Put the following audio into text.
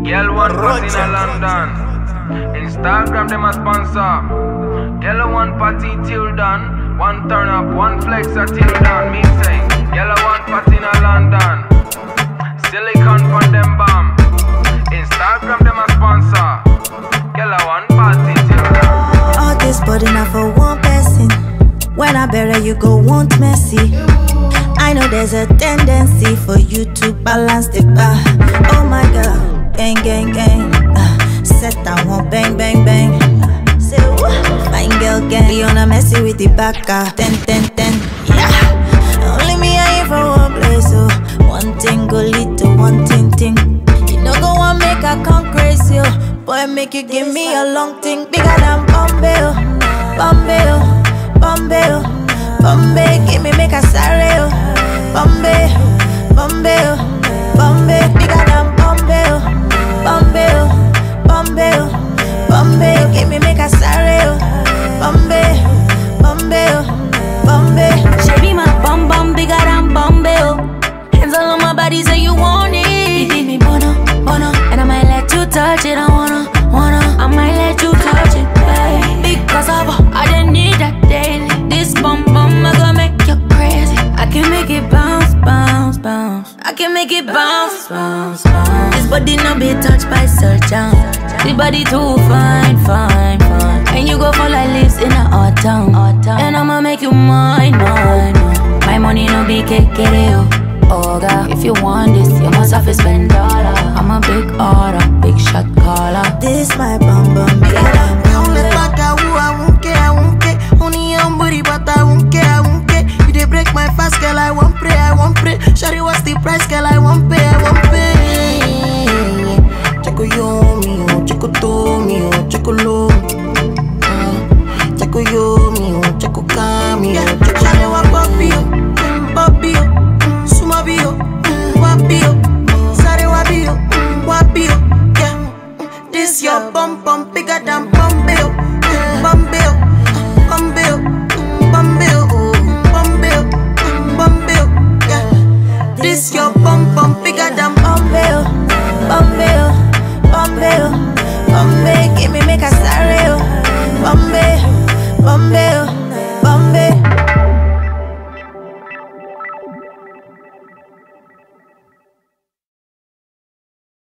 Girl one party in London. Instagram them a sponsor. Girl one party till done. One turn up, one flex a till done. Me say, girl one party in London. Silicon from them bomb. Instagram them a sponsor. Girl one party till done. All this body not for one person. When I bury you go want messy. I know there's a tendency for you to balance the bar. Oh my God, gang, gang, gang. Set that one, bang, bang, bang. Say what? Fine girl, gang. Leona messy with the back, 10, 10, 10. Yeah. Only me and you from one place, so one thing go lead to one thing. You know go on make I come crazy, oh. Boy make you give me a long thing bigger than Bombay, oh. Bombay, oh. Bombay, oh. Bombay, give me make a sorry, oh. Bombay, Bombay, oh. Bombay, bigger than Bombay, oh. Bombay, oh. Bombay, oh. Bombay, give me make a sorry, oh. Bombay, Bombay, oh. Bombay. She be my bum bum bigger than Bombay, oh. Hands all on my body, say you want it. You give me bono, bono, and I might let you touch it. I wanna, I might let you touch it, babe. Because I didn't need that daily. This bum bum, I gonna make you crazy. I can make it bounce, bounce, bounce. I can make it bounce, bounce, bounce. This body no be touched by surgeon. The body too fine, fine, fine. And you go fall like leaves in the autumn. And I'ma make you mine, mine, mine. My money no be kekere, oh God, if you want this, you must have to spend dollar. I'm a big order, big shot caller. This my bum.